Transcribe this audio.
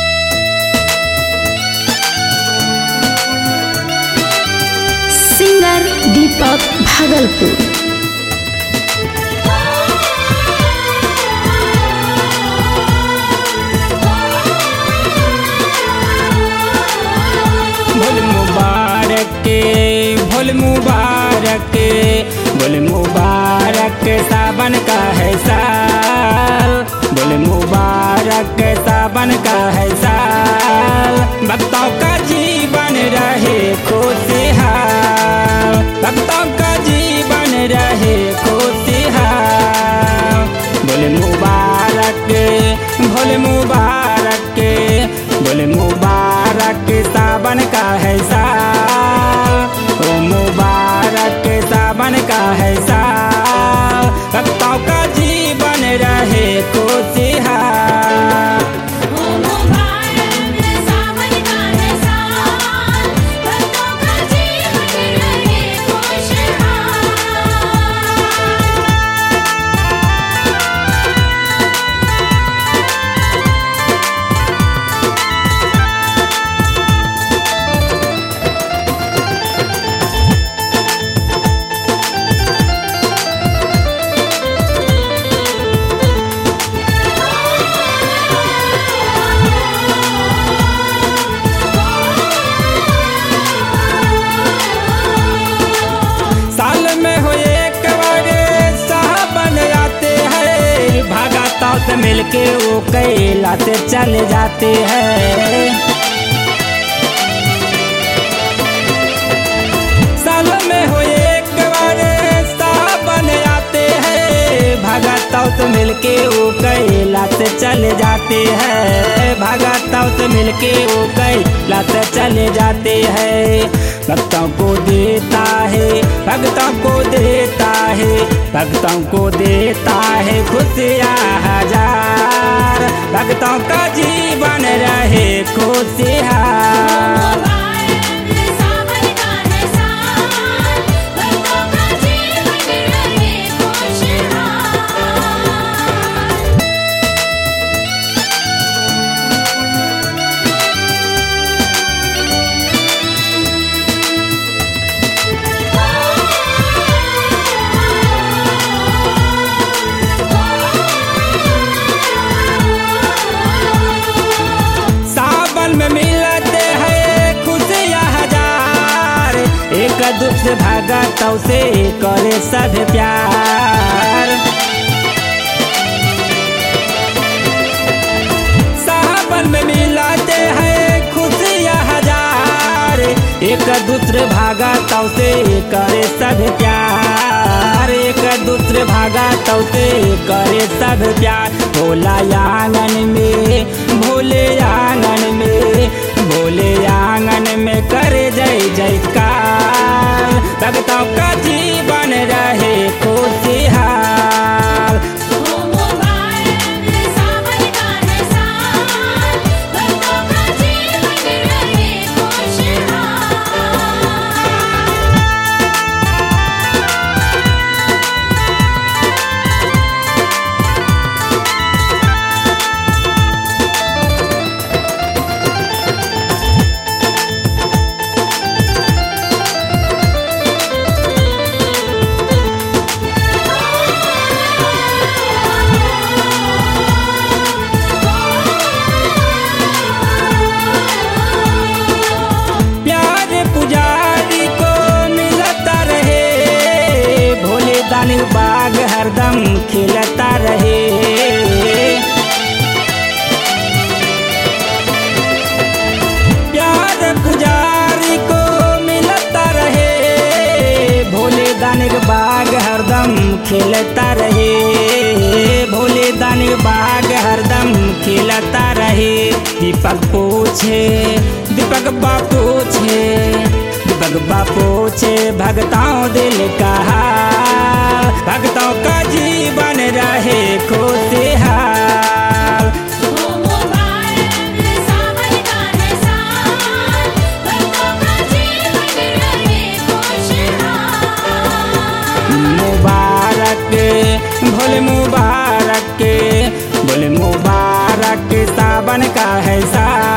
Singer दीपक भागलपुर। भोल मुबारक के भोल मुबारक के भोल मुबारक सावन का है साल। भोल मुबारक सावन का है साल। भक्तों का जीवन रहे खुशहाल। भक्तों का जीवन रहे खुशहाल। भोल मुबारक भोल मुबारक भोल मुबारक सावन का है साल। ओ मुबारक सावन का है साल। भक्तों का जीवन रहे खुशहाल। से मिलके वो कैला से चले जाते हैं। साल में हो एक बार सावन आते हैं। भगतों से मिलके वो कैला से चले जाते हैं। भगतों से मिलके वो कैला से चले जाते हैं। भक्तों को देता है भक्तों को देता है भक्तों को देता है खुशियाँ हजार। भक्तों का जीवन रहे खुशहाल। एक दूसरे भगतों से करे सब प्यार। सावन में मिलाते हैं खुशियाँ हजार। एक दूसरे भगतों से करे सब प्यार। एक दूसरे भगतों से करे सब प्यार। भोला आंगन में भोले आंगन में भोले आंगन में करे जय जयकार। भक्तों का जीवन रहे खुशहाल। बाग हरदम खिलता रहे। प्यार पुजारी को मिलता रहे। भोले दानी बाग हरदम खिलता रहे। भोले दानी बाग हरदम खिलता रहे। दीपक पूछे दीपक बापू पूछे दीपक बापू पूछे भगतों दिल का हाल। भक्तों का जीवन रहे खुशहाल। मुबारक भोले मुबारक भोले मुबारक सावन सावन का है साथ।